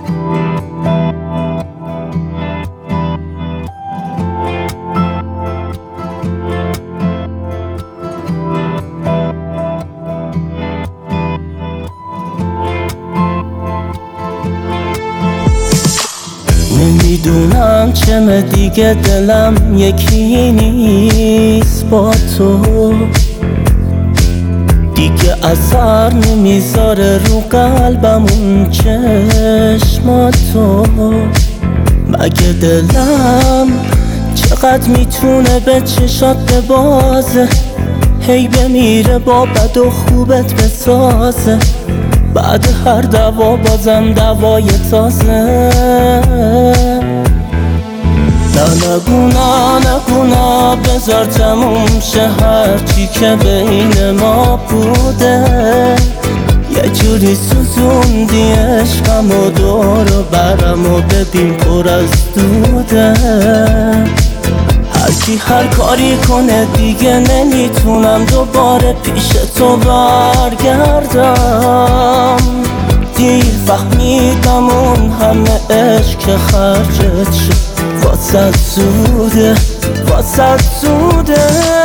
نمیدونم چمه دیگه دلم یکی نیست با تو، دیگه اثر نمیذاره رو قلبم اون چشماتو. مگه دلم چقدر میتونه به چشات ببازه، هی بمیره با بد و خوبت بسازه، بعد هر دوا بازم دوای تازه. نگونا بذار تموم شه هرچی که بین ما بوده، یه جوری سوزوندی عشقم و دور و برم و ببین پر از دوده. هرکی هر کاری کنه دیگه نمیتونم دوباره پیش تو برگردم. دیر فهمیدم اون همه عشق که خرجت شد واسه زوده، واسه زوده.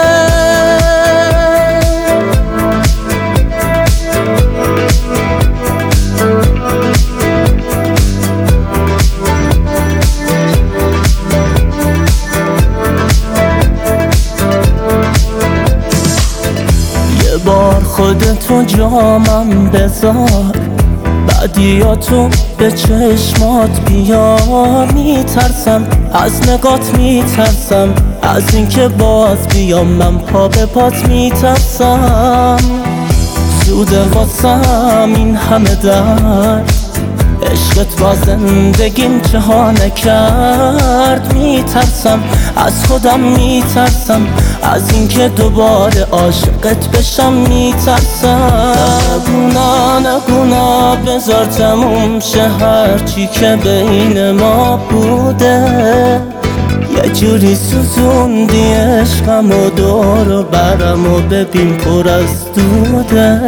یه بار خودتو جامم بذار، بعدیاتو به چشمات بیار. میترسم از نگات، میترسم از اینکه باز بیام من پا به پات. میترسم زوده واسم این همه درد، عشقت با زندگیم چها نکرد. میترسم از خودم، میترسم از اینکه دوباره عاشقت بشم. میترسم نگونا بذار تموم شه هرچی که بین ما بوده، یه جوری سوزوندی عشقم و دور و برم و ببین پر از دوده.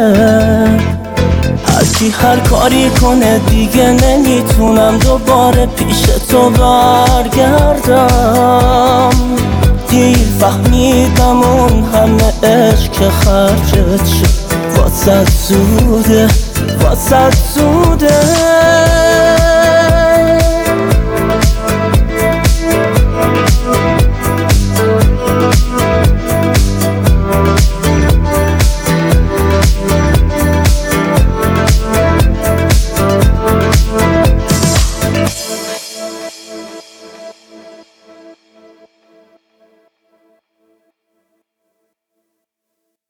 هرکی هر کاری کنه دیگه نمیتونم دوباره پیش تو برگردم. دیر فهمیدم اون همه عشق که خرجت شد واسه زوده، واسه زوده.